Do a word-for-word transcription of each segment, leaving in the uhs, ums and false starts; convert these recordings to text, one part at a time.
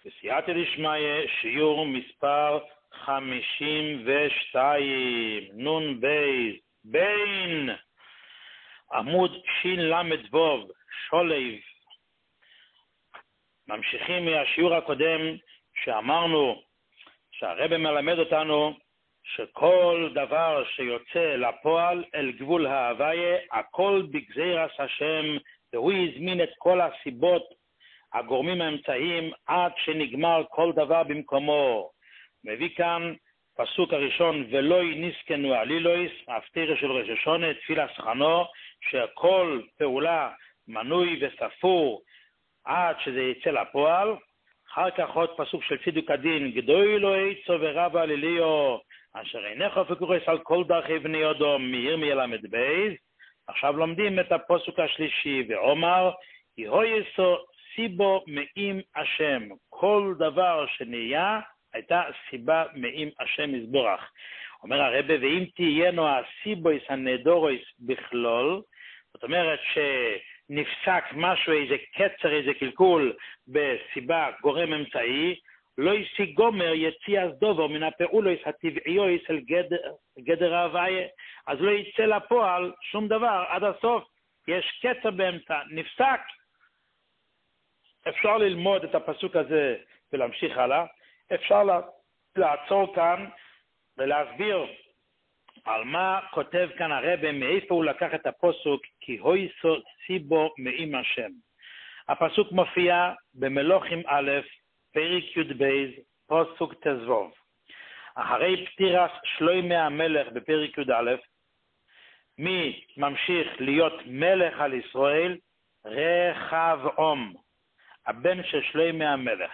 בסייעתא דשמיא, שיעור מספר חמישים ושתיים, נון בייז, בין, עמוד שין למד ווב, שולב. ממשיכים מהשיעור הקודם שאמרנו שהרבא מלמד אותנו שכל דבר שיוצא לפועל אל גבול ההוויה, הכל בגזירת השם, והוא הזמין את כל הסיבות, הגורמים האמצעיים, עד שנגמר כל דבר במקומו. מביא כאן פסוק הראשון, ולוי ניסקנו עלילויס, הפטרה של ראש השונה, תפילה סחנו, שכל פעולה מנוי וספור עד שזה יצא לפועל. אחר כך עוד פסוק של צידוק הדין, גדוי לו עצו ורב עליליו, אשר אינך וקורס על כל דרכי בני אדום, מירמיה למד בייז. עכשיו לומדים את הפסוק השלישי, ועומר, יהויסו סיבו מעם השם. כל דבר שנהיה, הייתה סיבה מעם השם יזבורך. אומר הרבא, ואם תהיינו הסיבויס הנדורויס בכלול, זאת אומרת שנפסק משהו, איזה קצר, איזה קלקול בסיבה גורם אמצעי, לא ישיג גומר יציע דובר מן הפעולויס הטבעיויס אל גדר, גדר ההוויה. אז לא יצא לפועל שום דבר עד הסוף. יש קצר באמצע, נפסק. אפשר ללמוד את הפסוק הזה ולהמשיך הלאה. אפשר לעצור כאן ולהסביר על מה כותב כאן הרבא, מאיפה הוא לקח את הפסוק, כי הוי סיבו מעם השם. הפסוק מופיע במלוכים א', פרק י' בייז, פסוק תזבוב. אחרי פטירת שלמה המלך בפרק י' א', מי ממשיך להיות מלך על ישראל? רחבעם, הבן של שלמה המלך.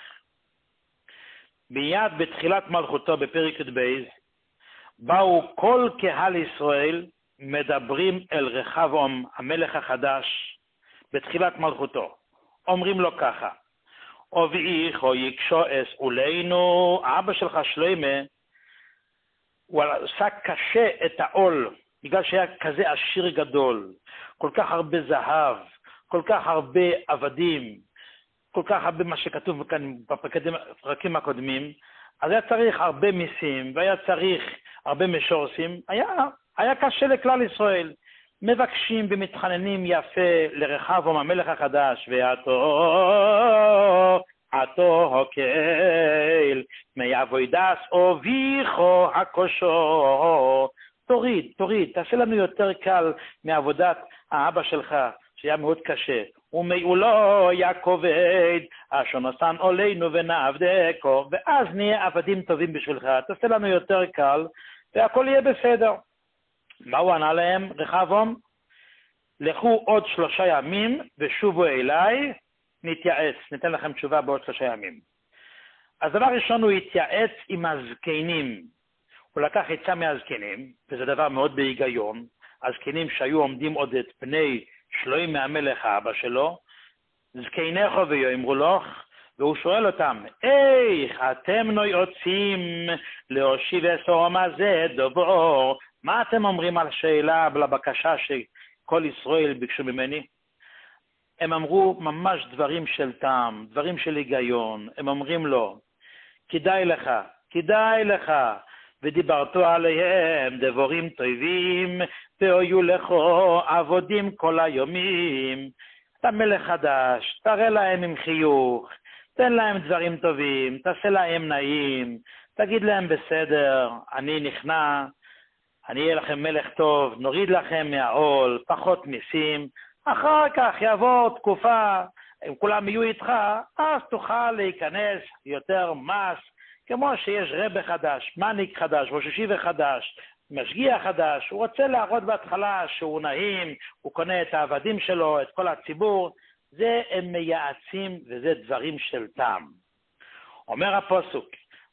מיד בתחילת מלכותו בפרק י' בייז, באו כל קהל ישראל מדברים אל רחבעם המלך החדש בתחילת מלכותו. אומרים לו ככה, אביך או יקשו אס אולינו, אבא שלך שלמה, הוא עשה קשה את העול, בגלל שהיה כזה עשיר גדול, כל כך הרבה זהב, כל כך הרבה עבדים, כל כך הרבה מה שכתוב כאן בפרקים הקודמים, אז היה צריך הרבה מיסים, והיה צריך הרבה משורסים, היה, היה קשה לכלל ישראל. מבקשים ומתחננים יפה לרחבעם המלך החדש, ועתו, עתו הוקל, מעבודת אביכו הקושו, תוריד, תוריד, תעשה לנו יותר קל מעבודת האבא שלך, שהיה מאוד קשה. ומעולו יעקובד, אשר נתן עלינו ונעבדקו, ואז נהיה עבדים טובים בשבילך, תעשה לנו יותר קל, והכל יהיה בסדר. מה הוא ענה להם, רחבעם? לכו עוד שלושה ימים ושובו אליי, נתייעץ, ניתן לכם תשובה בעוד שלושה ימים. אז דבר ראשון הוא התייעץ עם הזקנים, הוא לקח עצה מהזקנים, וזה דבר מאוד בהיגיון, הזקנים שהיו עומדים עוד את פני שלמה המלך האבא שלו, זקניך ויאמרו לך, והוא שואל אותם, איך אתם לא יוצאים להושיב אסורם הזה דבור? מה אתם אומרים על השאלה, על הבקשה שכל ישראל ביקשו ממני? הם אמרו ממש דברים של טעם, דברים של היגיון. הם אומרים לו, כדאי לך, כדאי לך, ודיברתו עליהם דבורים טובים, והיו לכו עבודים כל היומים. אתה מלך חדש, תראה להם עם חיוך, תן להם דברים טובים, תעשה להם נעים, תגיד להם בסדר, אני נכנע, אני אהיה לכם מלך טוב, נוריד לכם מהעול, פחות מיסים, אחר כך יבוא תקופה, אם כולם יהיו איתך, אז תוכל להיכנס יותר מס, כמו שיש רבא חדש, מניק חדש, ראש ישיבה חדש, משגיח חדש, הוא רוצה להראות בהתחלה שהוא נעים, הוא קונה את העבדים שלו, את כל הציבור, זה הם מייעצים וזה דברים של טעם. אומר הפסוק,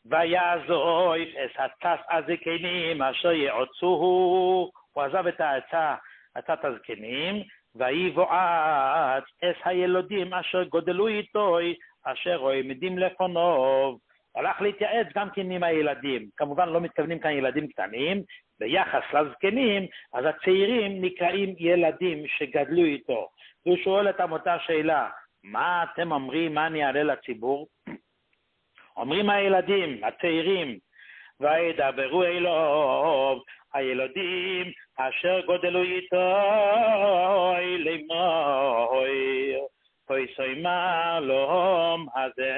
ויעזוב את הטס הזקנים אשר יעצוהו, הוא עזב את העצה, עצת הזקנים, ויבועט את הילודים אשר גודלו איתו, אשר עומדים לפניו. הלך להתייעץ גם כן עם הילדים, כמובן לא מתכוונים כאן ילדים קטנים, ביחס לזקנים, אז הצעירים נקראים ילדים שגדלו איתו. והוא שואל את אותה שאלה, מה אתם אומרים, מה אני אעלה לציבור? אומרים הילדים, הצעירים, וידברו אלוהו, הילדים אשר גודלו איתו, לאמור, פויסוי מעלום הזה,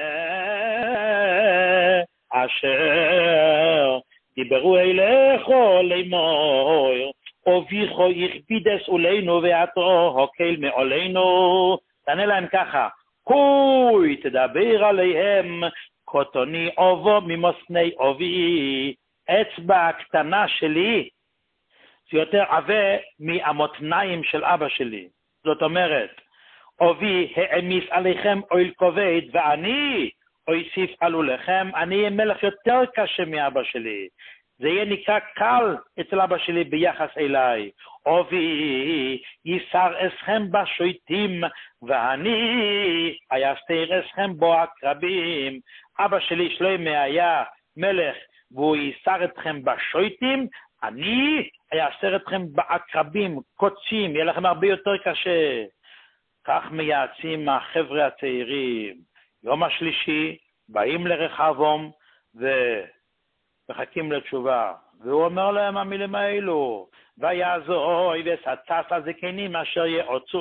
אשר דיברו אליכו לאמור, אוביכו יכבידס אולינו ועתו הוקל מעולנו. תענה להם ככה, קוי תדבר עליהם קוטוני אובו ממוסני אובי, אצבע הקטנה שלי זה יותר עבה מהמותניים של אבא שלי. זאת אומרת, אובי העמיס עליכם אויל כובד ואני אוסיף עלו לכם, אני אהיה מלך יותר קשה מאבא שלי. זה יהיה נקרא קל אצל אבא שלי ביחס אליי. אובי יסר אסכם בשויטים ואני אייסתר אסכם בו הקרבים. אבא שלי שלמה היה מלך והוא יסר אתכם בשויטים, אני אייסר אתכם בעקרבים, קוצים, יהיה לכם הרבה יותר קשה. כך מייעצים החבר'ה הצעירים. יום השלישי באים לרחבום ומחכים לתשובה, והוא אומר להם המילים האלו, ויעזור וסצת הזקנים אשר יעוצו.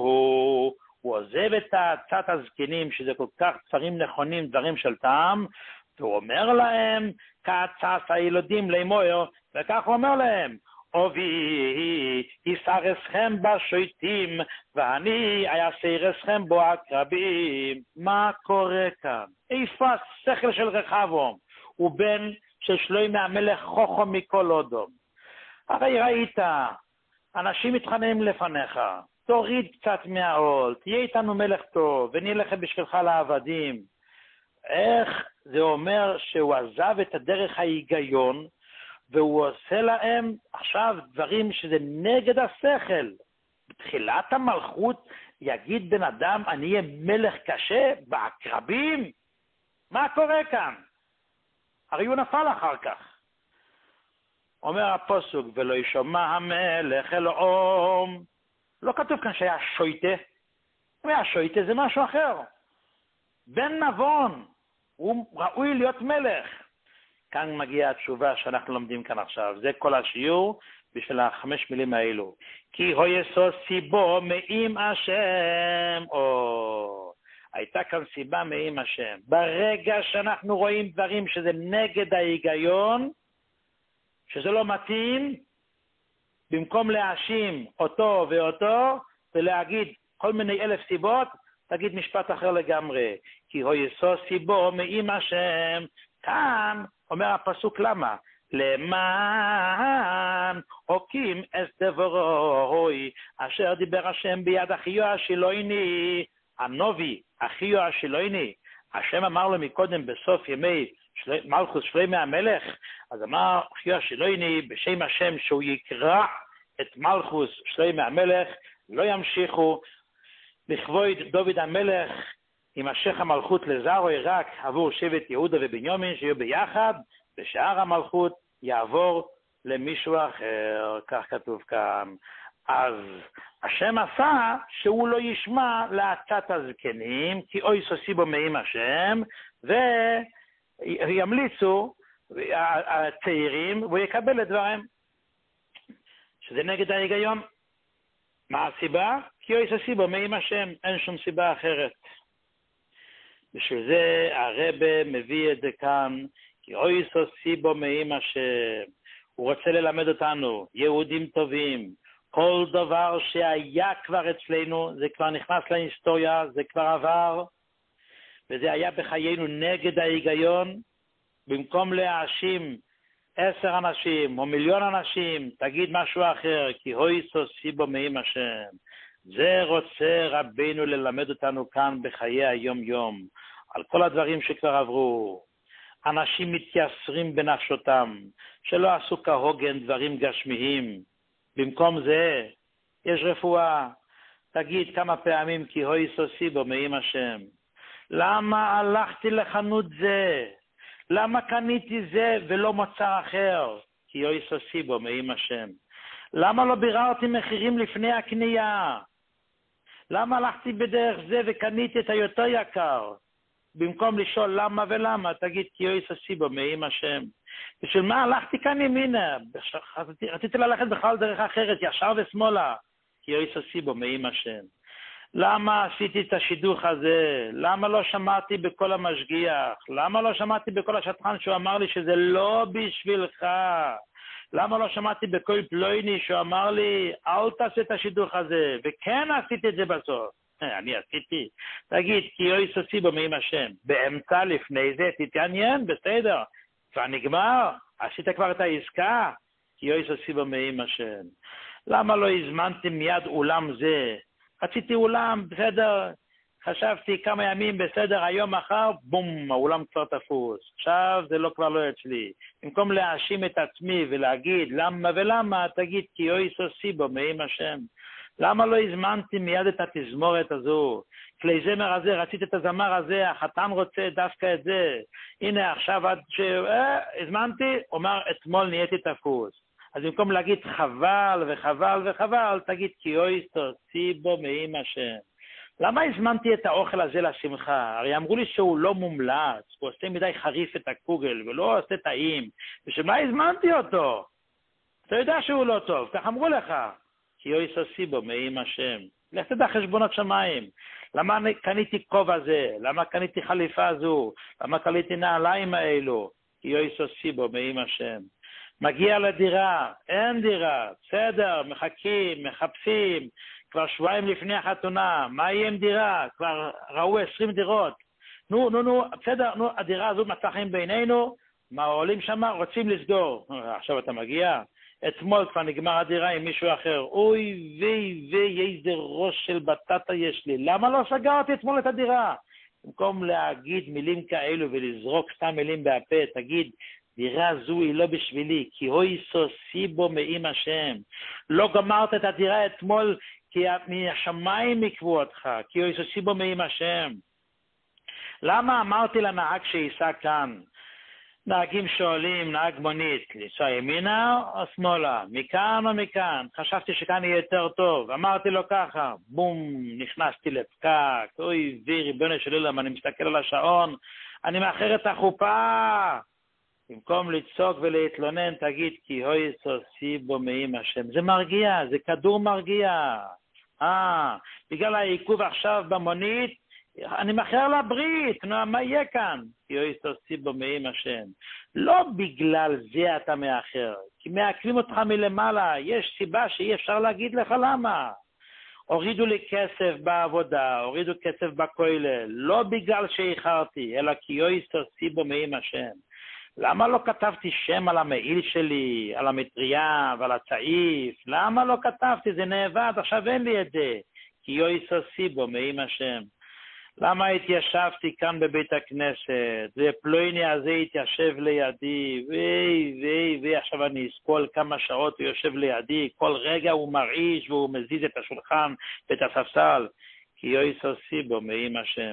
הוא עוזב את הצעת הזקנים, שזה כל כך דברים נכונים, דברים של טעם, והוא אומר להם כעצת הילדים לאמור, וכך הוא אומר להם, אובי יסר אסכם בשויטים ואני אייסר אסכם בו הקרבים. מה קורה כאן? איפה השכל של רחבום? הוא בן של שלמה המלך חוכם מכל אודום. הרי ראית, אנשים מתחננים לפניך, תוריד קצת מהעול, תהיה איתנו מלך טוב ונלך בשבילך לעבדים. איך זה אומר שהוא עזב את הדרך ההיגיון והוא עושה להם עכשיו דברים שזה נגד השכל? בתחילת המלכות יגיד בן אדם, אני אהיה מלך קשה בעקרבים? מה קורה כאן? הרי הוא נפל אחר כך. אומר הפסוק, ולא ישמע המלך אלוהים. לא כתוב כאן שהיה שויטה. אם היה שויטה זה משהו אחר. בן נבון, הוא ראוי להיות מלך. כאן מגיעה התשובה שאנחנו לומדים כאן עכשיו. זה כל השיעור בשביל החמש מילים האלו. כי הויסו סיבו מעם השם. או, הייתה כאן סיבה מעם השם. ברגע שאנחנו רואים דברים שזה נגד ההיגיון, שזה לא מתאים, במקום להאשים אותו ואותו, ולהגיד כל מיני אלף סיבות, תגיד משפט אחר לגמרי. כי הויסו סיבו מעם השם. כאן אומר הפסוק למה? למען הוקים אס דברוי אשר דיבר השם ביד אחיו השילוני. הנובי, אחיו השילוני, השם אמר לו מקודם בסוף ימי של... מלכוס שלמה המלך, אז אמר אחיו השילוני בשם השם שהוא יקרא את מלכוס שלמה המלך, לא ימשיכו לכבוד דוד המלך, יימשך המלכות לזרוי רק עבור שבט יהודה ובנימין שיהיו ביחד, ושאר המלכות יעבור למישהו אחר, כך כתוב כאן. אז השם עשה שהוא לא ישמע לעצת הזקנים, כי אוי סוסי בו מעם השם, וימליצו הצעירים, והוא יקבל את דברם. שזה נגד ההיגיון. מה הסיבה? כי אוי סוסי בו מעם השם, אין שום סיבה אחרת. בשביל זה הרבה מביא את זה כאן, כי אוי סוסי בו מעם השם. הוא רוצה ללמד אותנו, יהודים טובים, כל דבר שהיה כבר אצלנו, זה כבר נכנס להיסטוריה, זה כבר עבר, וזה היה בחיינו נגד ההיגיון. במקום להאשים עשר אנשים או מיליון אנשים, תגיד משהו אחר, כי אוי סוסי בו מעם השם. זה רוצה רבינו ללמד אותנו כאן בחיי היום יום, על כל הדברים שכבר עברו. אנשים מתייסרים בנפשותם, שלא עשו כהוגן דברים גשמיים. במקום זה, יש רפואה. תגיד כמה פעמים, כי אוי סוסי בו מעם השם. למה הלכתי לחנות זה? למה קניתי זה ולא מוצר אחר? כי אוי סוסי בו מעם השם. למה לא ביררתי מחירים לפני הקנייה? למה הלכתי בדרך זה וקניתי את היותר יקר? במקום לשאול למה ולמה, תגיד כי יויס הסיבו מעם השם. בשביל מה הלכתי כאן ימינה? רציתי, רציתי ללכת בכלל דרך אחרת, ישר ושמאלה. כי יויס הסיבו מעם השם. למה עשיתי את השידוך הזה? למה לא שמעתי בכל המשגיח? למה לא שמעתי בכל השטחן שהוא אמר לי שזה לא בשבילך? למה לא שמעתי בכל פלויני שהוא אמר לי, אל תעשה את השידוך הזה? וכן עשיתי את זה בסוף. אני עשיתי. תגיד, כי יויס הסיבו מעם השם. באמצע לפני זה, תתעניין, בסדר. כבר נגמר, עשית כבר את העסקה, כי יויס הסיבו מעם השם. למה לא הזמנתי מיד אולם זה? רציתי אולם, בסדר, חשבתי כמה ימים, בסדר, היום מחר, בום, האולם כבר תפוס. עכשיו זה לא כבר לא אצלי. במקום להאשים את עצמי ולהגיד למה ולמה, תגיד כי יויס הסיבו מעם השם. למה לא הזמנתי מיד את התזמורת הזו? כלי זמר הזה, רציתי את הזמר הזה, החתן רוצה דווקא את זה. הנה עכשיו עד ש... אה, הזמנתי, אומר, אתמול נהייתי תפוס. אז במקום להגיד חבל וחבל וחבל, תגיד כי יויס הסיבו מעם השם. למה הזמנתי את האוכל הזה לשמחה? הרי אמרו לי שהוא לא מומלץ, הוא עושה מדי חריף את הקוגל, ולא עושה טעים. ושמה הזמנתי אותו? אתה יודע שהוא לא טוב, כך אמרו לך. כי יויס הסיבו מעם השם. לך תדע חשבונות שמיים. למה קניתי כובע זה? למה קניתי חליפה זו? למה קניתי נעליים האלו? כי יויס הסיבו מעם השם. מגיע לדירה, אין דירה, בסדר, מחכים, מחפשים, כבר שבועיים לפני החתונה, מה יהיה עם דירה? כבר ראו עשרים דירות. נו, נו, נו, בסדר, נו, הדירה הזו מצא חן בעינינו, מה העולים שם רוצים לסגור. עכשיו אתה מגיע, אתמול כבר נגמר הדירה עם מישהו אחר, אוי וי וי, איזה ראש של בטטה יש לי, למה לא סגרתי אתמול את הדירה? במקום להגיד מילים כאלו ולזרוק סתם מילים בהפה, תגיד, דירה זו היא לא בשבילי, כי יויס הסיבו מעם השם. לא גמרת את הדירה אתמול, כי מהשמיים יקבו אותך, כי יויס הסיבו מעם השם. למה אמרתי לנהג שייסע כאן? נהגים שואלים, נהג מונית, לנסוע ימינה או שמאלה, מכאן או מכאן? חשבתי שכאן יהיה יותר טוב, אמרתי לו ככה, בום, נכנסתי לפקק, אוי וי, ריבונו של עולם, אני מסתכל על השעון, אני מאחר את החופה. במקום לצעוק ולהתלונן, תגיד, כי יויס הסיבו מעם השם. זה מרגיע, זה כדור מרגיע. אה, בגלל העיכוב עכשיו במונית, אני מאחר לברית, נו, מה יהיה כאן? כי יויס הסיבו מעם השם. לא בגלל זה אתה מאחר, כי מעכבים אותך מלמעלה, יש סיבה שאי אפשר להגיד לך למה. הורידו לי כסף בעבודה, הורידו כסף בכולל, לא בגלל שאיחרתי, אלא כי יויס הסיבו מעם השם. למה לא כתבתי שם על המעיל שלי, על המטריה ועל הצעיף? למה לא כתבתי? זה נאבד, עכשיו אין לי את זה. כי יויס הסיבו מעם השם. למה התיישבתי כאן בבית הכנסת? זה פלויני הזה התיישב לידי, וי וי וי, עכשיו אני אספול כמה שעות הוא יושב לידי, כל רגע הוא מרעיש והוא מזיז את השולחן ואת הספסל. כי יויס הסיבו מעם השם.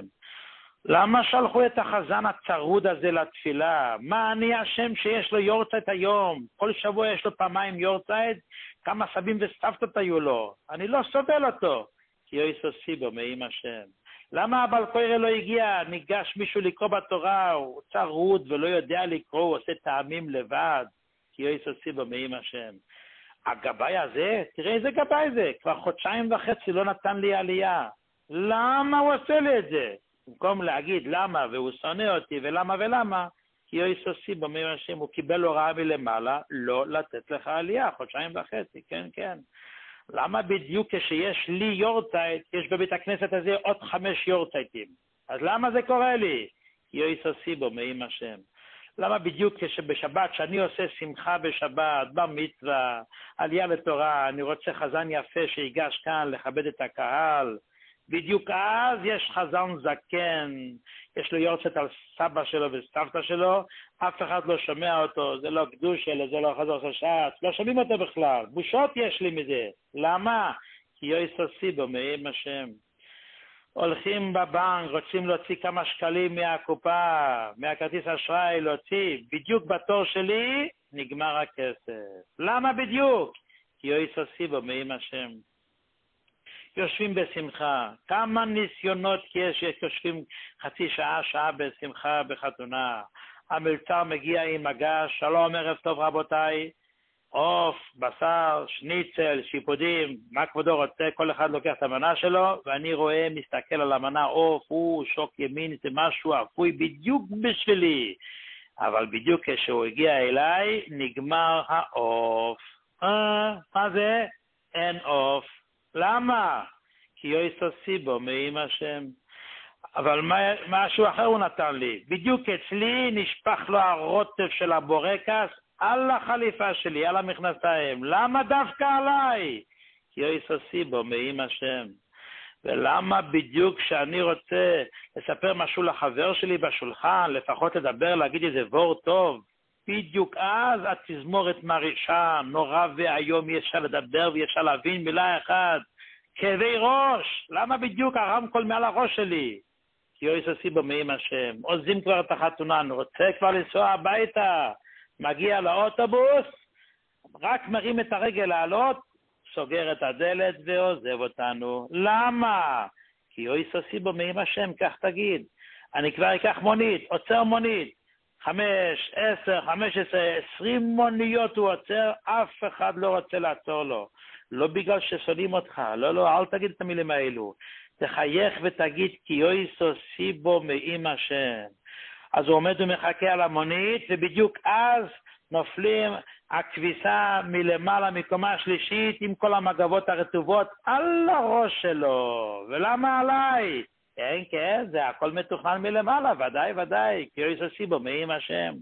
למה שלחו את החזן הצרוד הזה לתפילה? מה אני השם שיש לו יורצייט היום? כל שבוע יש לו פעמיים יורצייט? כמה סבים וסבתות היו לו? אני לא סובל אותו. כי יויס הסיבו מעם השם. למה הבעל קורא לא הגיע? ניגש מישהו לקרוא בתורה, הוא צרוד ולא יודע לקרוא, הוא עושה טעמים לבד. כי יויס הסיבו מעם השם. הגבאי הזה, תראה איזה גבאי זה, כבר חודשיים וחצי לא נתן לי עלייה. למה הוא עושה לי את זה? במקום להגיד למה והוא שונא אותי ולמה ולמה, כי יויס הסיבו מעם השם, הוא קיבל הוראה מלמעלה לא לתת לך עלייה, חודשיים וחצי, כן, כן. למה בדיוק כשיש לי יורצייט, יש בבית הכנסת הזה עוד חמש יורצייטים? אז למה זה קורה לי? כי יויס הסיבו מעם השם. למה בדיוק כשבשבת, שאני עושה שמחה בשבת, במצווה, עלייה לתורה, אני רוצה חזן יפה שיגש כאן לכבד את הקהל, בדיוק אז יש חזן זקן, יש לו יורצייט על סבא שלו וסבתא שלו, אף אחד לא שומע אותו, זה לא קדוש שלו, זה לא חזור ששעת, לא שומעים אותו בכלל, בושות יש לי מזה. למה? כי יויס הסיבו מעם השם. הולכים בבנק, רוצים להוציא כמה שקלים מהקופה, מהכרטיס אשראי, להוציא, בדיוק בתור שלי נגמר הכסף. למה בדיוק? כי יויס הסיבו מעם השם. יושבים בשמחה. כמה ניסיונות יש, יושבים חצי שעה, שעה בשמחה בחתונה. המלצר מגיע עם מגש, שלום, ערב טוב רבותיי, עוף, בשר, שניצל, שיפודים, מה כבודו רוצה, כל אחד לוקח את המנה שלו, ואני רואה, מסתכל על המנה, עוף, הוא שוק ימין, זה משהו אפוי בדיוק בשבילי. אבל בדיוק כשהוא הגיע אליי, נגמר העוף. אה, מה זה? אין עוף. למה? כי יויסו סיבו מעם השם. אבל מה, משהו אחר הוא נתן לי. בדיוק אצלי נשפך לו הרוטב של הבורקס על החליפה שלי, על המכנסיים. למה דווקא עליי? כי יויסו סיבו מעם השם. ולמה בדיוק שאני רוצה לספר משהו לחבר שלי בשולחן, לפחות לדבר, להגיד איזה וור טוב, בדיוק אז התזמורת מרעישה, נורא והיום אי אפשר לדבר ואי אפשר להבין מילה אחת. כאבי ראש, למה בדיוק הרמקול מעל הראש שלי? כי יויסו סיבו מעם השם. עוזבים כבר את החתונה, אני רוצה כבר לנסוע הביתה, מגיע לאוטובוס, רק מרים את הרגל לעלות, סוגר את הדלת ועוזב אותנו. למה? כי יויסו סיבו מעם השם, כך תגיד. אני כבר אקח מונית, עוצר מונית. חמש, עשר, חמש עשרה, עשרים מוניות הוא עוצר, אף אחד לא רוצה לעצור לו. לא בגלל ששונאים אותך, לא, לא, אל תגיד את המילים האלו. תחייך ותגיד כי יויסו סיבו מעם השם. אז הוא עומד ומחכה על המונית, ובדיוק אז נופלים הכביסה מלמעלה מקומה שלישית עם כל המגבות הרטובות על הראש שלו. ולמה עליי? כן, כן, זה הכל מתוכנן מלמעלה, ודאי, ודאי, כי יויסו סיבו מעם השם.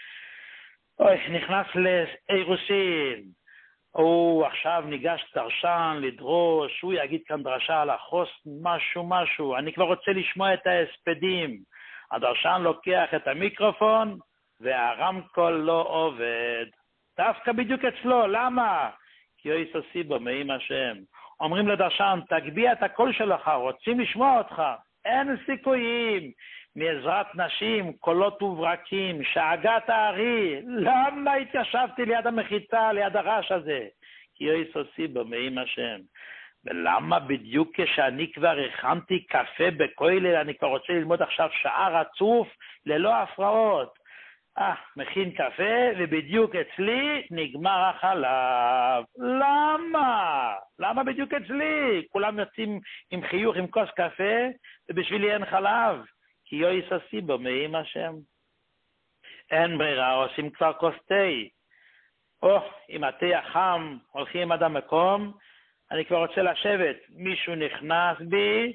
אוי, נכנס לאירוסין. הוא עכשיו ניגש דרשן לדרוש, הוא יגיד כאן דרשה על החוסן, משהו, משהו. אני כבר רוצה לשמוע את ההספדים. הדרשן לוקח את המיקרופון, והרמקול לא עובד. דווקא בדיוק אצלו, למה? כי יויסו סיבו מעם השם. אומרים לדרשן, תגביה את הקול שלך, רוצים לשמוע אותך. אין סיכויים. מעזרת נשים, קולות וברקים, שאגת הארי. למה התיישבתי ליד המחיצה, ליד הרעש הזה? כי יויסו סיבו מעם השם. ולמה בדיוק כשאני כבר הכנתי קפה בכולל, אני כבר רוצה ללמוד עכשיו שעה רצוף, ללא הפרעות. אה, מכין קפה, ובדיוק אצלי נגמר החלב. למה? למה בדיוק אצלי? כולם יוצאים עם חיוך, עם כוס קפה, ובשבילי אין חלב. כי יויסו סיבו מעם השם. אין ברירה, עושים כבר כוס תה. או, עם התה החם, הולכים עד המקום, אני כבר רוצה לשבת. מישהו נכנס בי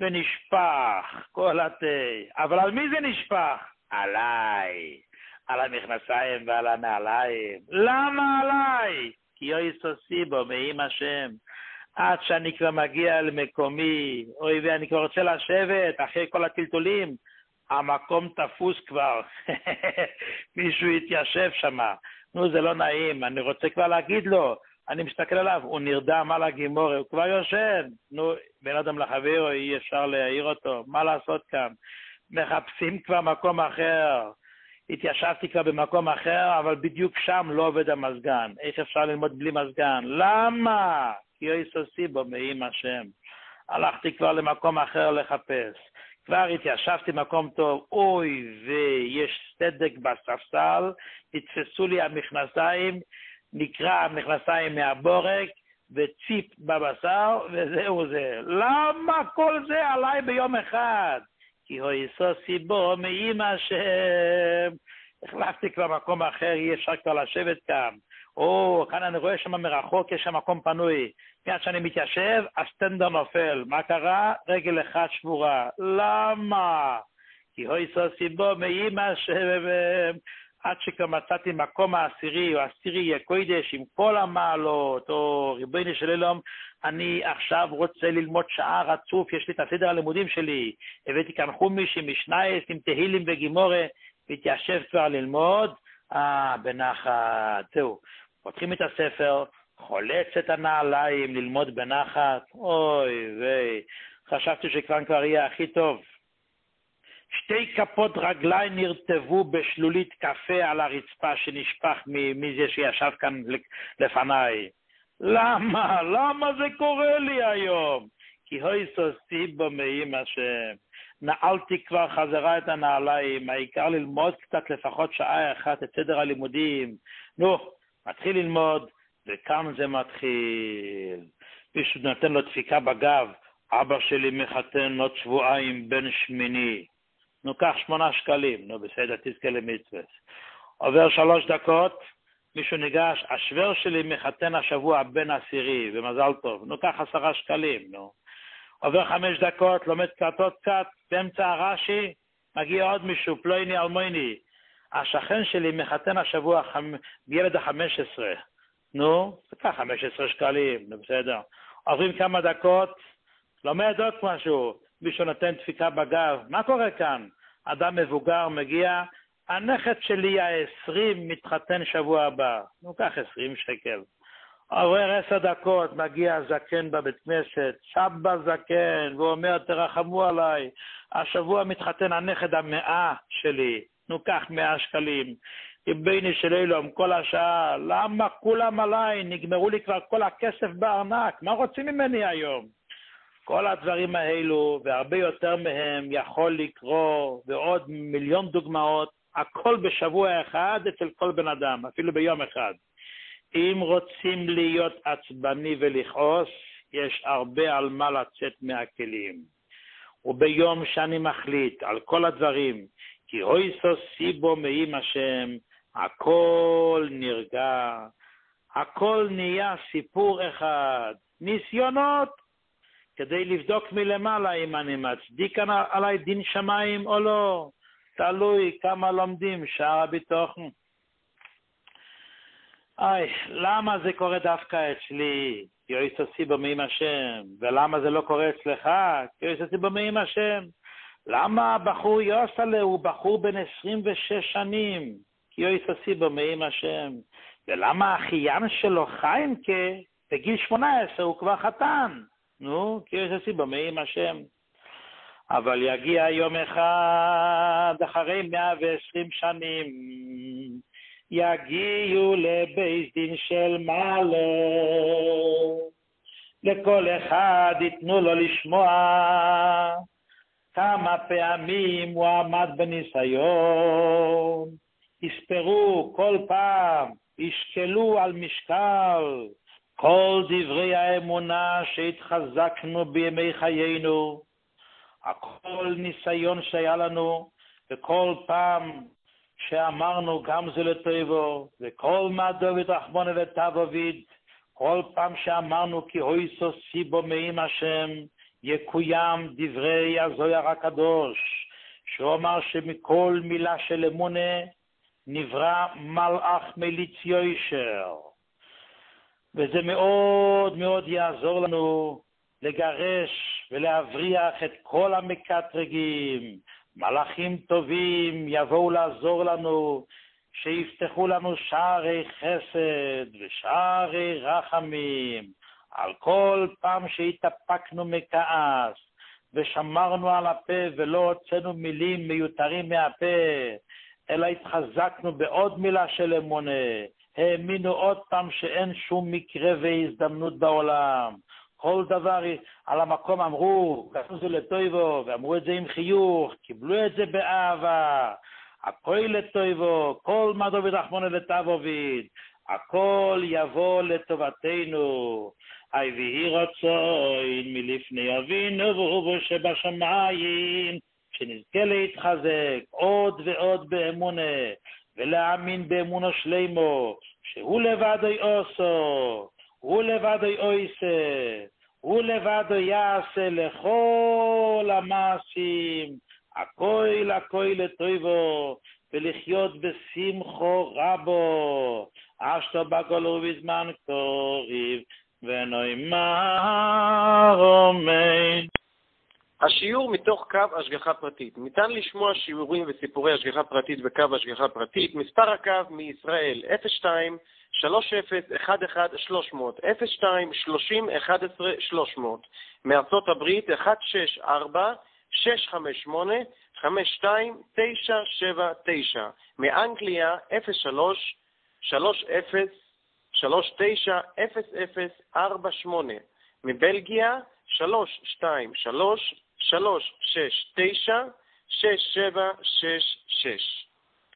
ונשפך כל התה. אבל על מי זה נשפך? עליי. על המכנסיים ועל הנעליים. למה עליי? כי יויסו סיבו מעם השם. עד שאני כבר מגיע למקומי, אוי ואני כבר רוצה לשבת, אחרי כל הטלטולים, המקום תפוס כבר. מישהו התיישב שם. נו, זה לא נעים, אני רוצה כבר להגיד לו, אני מסתכל עליו, הוא נרדם על הגימורה, הוא כבר יושן. נו, בן אדם לחברו, אי אפשר להעיר אותו, מה לעשות כאן? מחפשים כבר מקום אחר. התיישבתי כבר במקום אחר, אבל בדיוק שם לא עובד המזגן. איך אפשר ללמוד בלי מזגן? למה? כי יויסו סיבו מעם השם. הלכתי כבר למקום אחר לחפש. כבר התיישבתי במקום טוב, אוי ויש סדק בספסל, נתפסו לי המכנסיים, נקרע המכנסיים מהבורק, וציפ בבשר, וזהו זה. למה כל זה עליי ביום אחד? כי יויסו סיבו מעם השם. החלפתי כבר מקום אחר, אי אפשר כבר לשבת כאן. או, כאן אני רואה שם מרחוק, יש שם מקום פנוי. מיד שאני מתיישב, הסטנדר נופל. מה קרה? רגל אחת שבורה. למה? כי יויסו סיבו מעם השם. עד שכבר מצאתי מקום העשירי, או עשירי יהיה קודש עם כל המעלות, או ריבונו של עולם, אני עכשיו רוצה ללמוד שעה רצוף, יש לי את הסדר הלימודים שלי, הבאתי כאן חומש עם משנייס, עם תהילים וגימורה, והתיישב כבר ללמוד, אה, בנחת, זהו, פותחים את הספר, חולץ את הנעליים, ללמוד בנחת, אוי ויי, חשבתי שכבר כבר יהיה הכי טוב. שתי כפות רגליים נרטבו בשלולית קפה על הרצפה שנשפך מזה שישב כאן לפניי. למה? למה זה קורה לי היום? כי הוי סוסי בו מאם השם. נעלתי כבר חזרה את הנעליים, העיקר ללמוד קצת לפחות שעה אחת את סדר הלימודים. נו, מתחיל ללמוד, וכאן זה מתחיל. מישהו נותן לו דפיקה בגב, אבא שלי מחתן עוד שבועיים בן שמיני. נו, קח שמונה שקלים, נו בסדר, תזכה למצווה. עובר שלוש דקות, מישהו ניגש, השוור שלי מחתן השבוע בן עשירי, ומזל טוב. נו, קח עשרה שקלים, נו. עובר חמש דקות, לומד קצת עוד קצת, באמצע הרש"י, מגיע עוד מישהו, פלויני אלמויני. השכן שלי מחתן השבוע חמ... ילד ה-חמש עשרה. נו, קח חמש עשרה שקלים, נו בסדר. עוברים כמה דקות, לומד עוד משהו, מישהו נותן דפיקה בגב. מה קורה כאן? אדם מבוגר מגיע, הנכד שלי ה-עשרים מתחתן שבוע הבא. נו, קח עשרים שקל. עובר עשר דקות, מגיע זקן בבית כנסת, סבא זקן, והוא אומר, תרחמו עליי, השבוע מתחתן הנכד המאה שלי, נו קח מאה שקלים, ביני של אילום, כל השעה, למה כולם עליי, נגמרו לי כבר כל הכסף בארנק, מה רוצים ממני היום? כל הדברים האלו, והרבה יותר מהם, יכול לקרוא, ועוד מיליון דוגמאות, הכל בשבוע אחד אצל כל בן אדם, אפילו ביום אחד. אם רוצים להיות עצבני ולכעוס, יש הרבה על מה לצאת מהכלים. וביום שאני מחליט על כל הדברים, כי הוי סוסי בו מאם השם, הכל נרגע, הכל נהיה סיפור אחד, ניסיונות, כדי לבדוק מלמעלה אם אני מצדיק עליי דין שמיים או לא, תלוי כמה לומדים שער הביטחון. איי, למה זה קורה דווקא אצלי? כי יוי סוסי בו מאם השם. ולמה זה לא קורה אצלך? כי יוי סוסי בו מאם השם. למה הבחור יוסלה הוא בחור בן עשרים ושש שנים? כי יוי סוסי בו מאם השם. ולמה האחיין שלו חיימקה בגיל שמונה עשרה הוא כבר חתן? נו, כי יוי סוסי בו מאם השם. אבל יגיע יום אחד אחרי מאה ועשרים שנים, יגיעו לבית דין של מעלה, לכל אחד ייתנו לו לשמוע כמה פעמים הוא עמד בניסיון, יספרו כל פעם, ישקלו על משקל כל דברי האמונה שהתחזקנו בימי חיינו, הכל ניסיון שהיה לנו, וכל פעם שאמרנו גם זה לטובו, וכל מה דוד רחמנא לטבוביד, כל פעם שאמרנו כי הוי סוסי בו מאם השם, יקוים דברי הזוהר הקדוש, שהוא אמר שמכל מילה של אמונה נברא מלאך מליץ יושר. וזה מאוד מאוד יעזור לנו לגרש ולהבריח את כל המקטרגים. מלאכים טובים יבואו לעזור לנו, שיפתחו לנו שערי חסד ושערי רחמים. על כל פעם שהתאפקנו מכעס ושמרנו על הפה ולא הוצאנו מילים מיותרים מהפה, אלא התחזקנו בעוד מילה של אמונה, האמינו עוד פעם שאין שום מקרה והזדמנות בעולם. כל דבר על המקום אמרו, כתוב זה לטובו, ואמרו את זה עם חיוך, קיבלו את זה באהבה, הכל לטובו, כל מה דוד רחמנא לטבוביד, הכל יבוא לטובתנו. אי ויהי רצון מלפני אבינו והוא שבשמיים, שנזכה להתחזק עוד ועוד באמונה, ולהאמין באמונו שלמו, שהוא לבדו עושו, הוא לבדו עושה, הוא לבדו יעשה לכל המעשים, הכל הכל לטובו, ולחיות בשמחו רבו, אשתו בכל ובזמן קריב, ונאמר אמן. השיעור מתוך קו השגחה פרטית. ניתן לשמוע שיעורים וסיפורי השגחה פרטית בקו השגחה פרטית. מספר הקו מישראל אפס שתיים שלוש אפס אחת אחת שלוש מאות, אפס שתיים שלושים אחת עשרה שלוש מאות. מארצות הברית אחת שש ארבע שש חמש שמונה חמש שתיים תשע שבע תשע. מאנגליה אפס שלוש שלוש אפס שלוש תשע אפס אפס ארבע שמונה. מבלגיה שלוש שתיים שלוש שלוש שש תשע שש שבע שש שש.